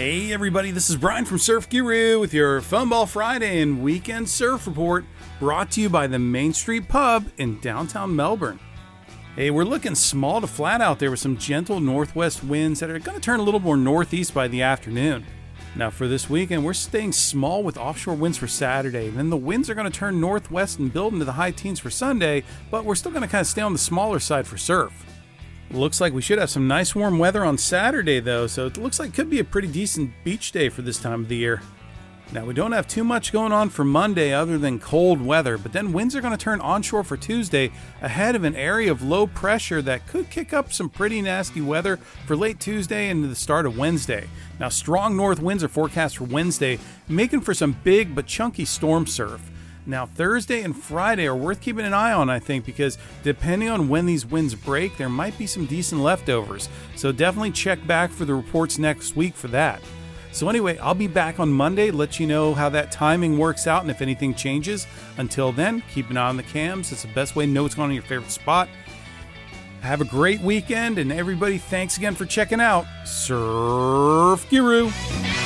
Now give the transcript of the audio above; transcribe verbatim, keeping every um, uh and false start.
Hey everybody, this is Brian from Surf Guru with your Fun Ball Friday and Weekend Surf Report, brought to you by the Main Street Pub in downtown Melbourne. Hey, we're looking small to flat out there with some gentle northwest winds that are going to turn a little more northeast by the afternoon. Now for this weekend, we're staying small with offshore winds for Saturday, and then the winds are going to turn northwest and build into the high teens for Sunday, but we're still going to kind of stay on the smaller side for surf. Looks like we should have some nice warm weather on Saturday though, so it looks like it could be a pretty decent beach day for this time of the year. Now we don't have too much going on for Monday other than cold weather, but then winds are going to turn onshore for Tuesday ahead of an area of low pressure that could kick up some pretty nasty weather for late Tuesday and the start of Wednesday. Now strong north winds are forecast for Wednesday, making for some big but chunky storm surf. Now, Thursday and Friday are worth keeping an eye on, I think, because depending on when these winds break, there might be some decent leftovers. So definitely check back for the reports next week for that. So anyway, I'll be back on Monday, let you know how that timing works out and if anything changes. Until then, keep an eye on the cams. It's the best way to know what's going on in your favorite spot. Have a great weekend, and everybody, thanks again for checking out Surf Guru.